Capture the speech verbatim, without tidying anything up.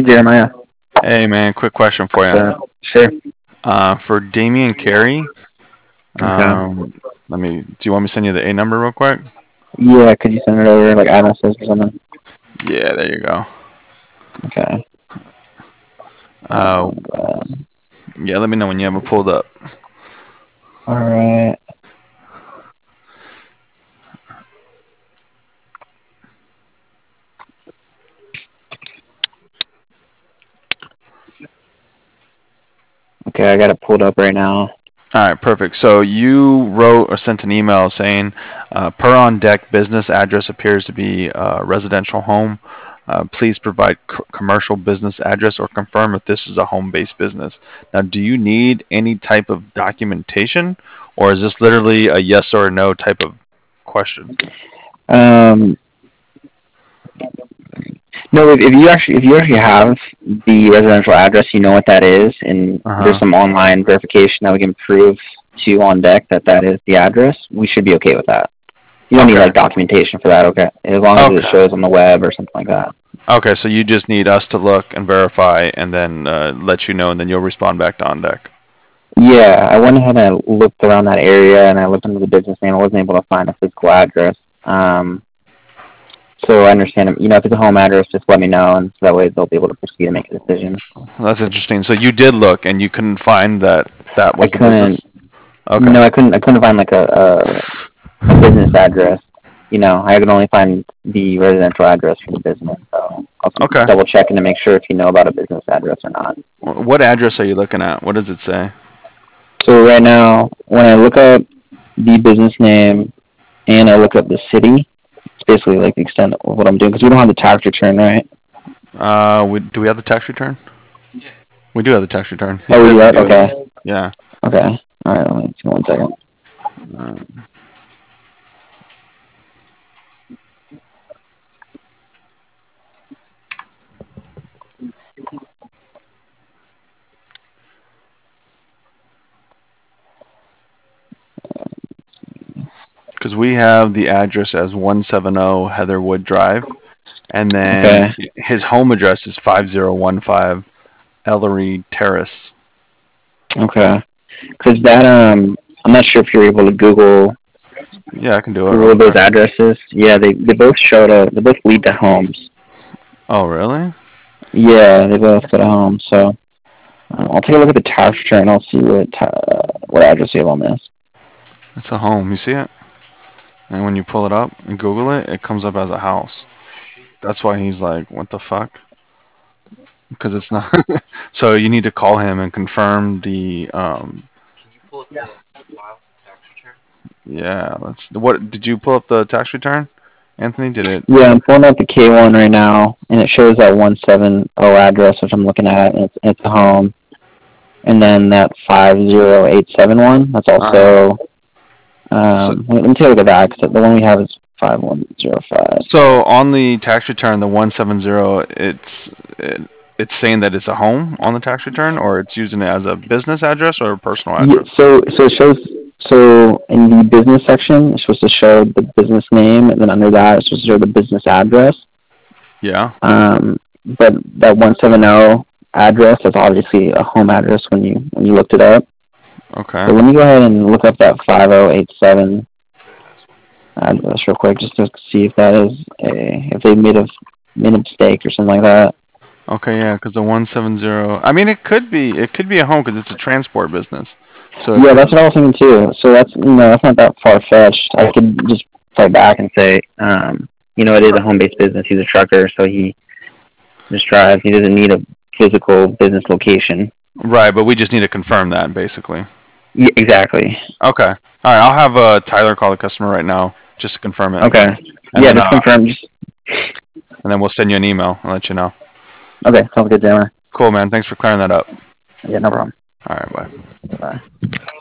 Jeremiah. Hey man, quick question for you. So, sure. Uh, for Damian Carey, Okay. um, let me. Do you want me to send you the A number real quick? Yeah, could you send it over like addresses or something? Yeah, there you go. Okay. Uh, Um, uh, yeah, let me know when you have it pulled up. all right. Okay, I got it pulled up right now. All right, perfect. So you wrote or sent an email saying, uh, per on deck business address appears to be a residential home. Uh, please provide c- commercial business address or confirm if this is a home-based business. Now, do you need any type of documentation, or is this literally a yes or no type of question? Um, no, if, if you actually if you actually have the residential address, you know what that is, and Uh there's huh. some online verification that we can prove to on deck that that is the address. We should be okay with that. You don't need Okay. like documentation for that, okay? As long as it Okay. shows on the web or something like that. Okay. So you just need us to look and verify, and then uh, let you know, and then you'll respond back to on deck. Yeah, I went ahead and looked around that area, and I looked into the business name. I wasn't able to find a physical address. Um, so I understand, you know, if it's a home address, just let me know, and so that way they'll be able to proceed and make a decision. That's interesting. So you did look and you couldn't find that that I was the couldn't, business? Okay. no, I couldn't, I couldn't find like a, a, a business address. You know, I could only find the residential address for the business. So I'll keep Okay. double checking to make sure if you know about a business address or not. What address are you looking at? What does it say? So right now, when I look up the business name and I look up the city, it's basically like the extent of what I'm doing because we don't have the tax return, right? Uh, we, do we have the tax return? We do have the tax return. He Oh, we said do we that? do. Okay. Yeah. Okay. All right. Let me see one second. Because we have the address as one seventy Heatherwood Drive, and then Okay. his home address is five zero one five Ellery Terrace. Okay. Because that um, I'm not sure if you're able to Google Yeah, I can do it real Google those quick. addresses. Yeah, they they both show to they both lead to homes. Oh, really? Yeah, they both go to homes. So um, I'll take a look at the tax return. I'll see what uh, what address you have on this. It's a home. You see it? And when you pull it up and Google it, it comes up as a house. That's why he's like, what the fuck? Because it's not. So you need to call him and confirm the. Um, yeah, let's. What did you pull up the tax return, Anthony? Did it? Yeah, I'm pulling up the K one right now, and it shows that one seventy address, which I'm looking at. And it's it's a home, and then that five zero eight seven one. That's Uh huh. also So, um. Let me take a look at that because the one we have is five one zero five. so on the tax return, the one seven zero, it's it, it's saying that it's a home on the tax return, or it's using it as a business address or a personal Yeah, address. so so it shows so in the business section it's supposed to show the business name and then under that it's supposed to show the business address. Yeah. Um, but that one seventy address is obviously a home address when you when you looked it up. Okay. So let me go ahead and look up that five zero eight seven address real quick just to see if that is a if they made a made a mistake or something like that. Okay. Yeah. Because the one seven zero. I mean, it could be. It could be a home because it's a transport business. So it Yeah, could. that's what I was thinking too. So that's you know that's not that far fetched. I could just play back and say, um, you know, it is a home based business. He's a trucker, so he just drives. He doesn't need a physical business location. Right, but we just need to confirm that basically. Yeah, exactly. Okay. All right. I'll have uh, Tyler call the customer right now just to confirm it, Okay. and Yeah, then just uh, confirm. Just and then we'll send you an email and let you know. okay. Sounds good, Jammer. Cool, man. Thanks for clearing that up. Yeah, no problem. All right. Bye. Bye.